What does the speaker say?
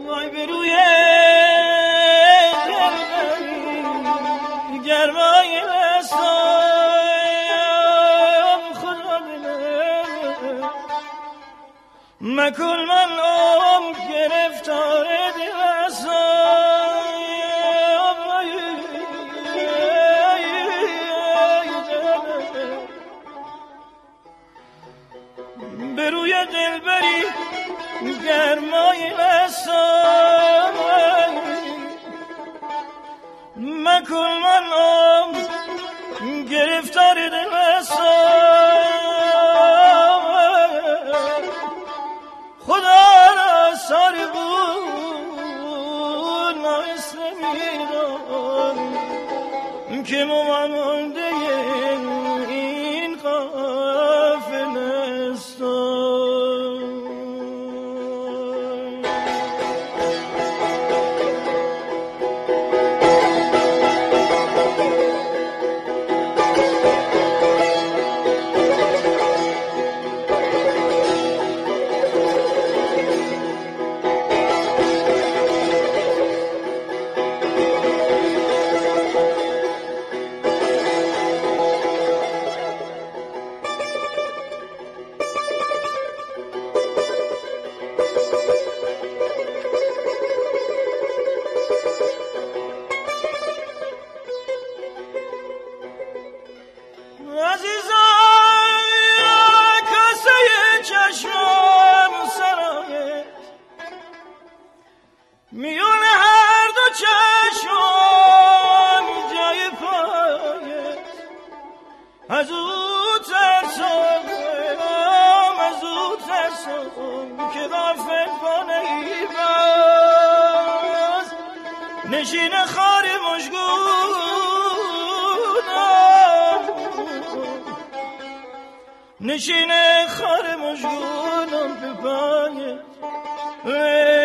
وای به روی گرمای دستام خدا بله مکن من گرفتار دلستام به روی دلبری گرمای دستام مکن من گرفتار دلستام خدا را سر بود نایسته میدان که ممانده این قافله استان. میون هر دو چشم جای پایت از او ترسم که غافل کنه ای باز نشین خار مشگونم نشین خار مشگونم به پایت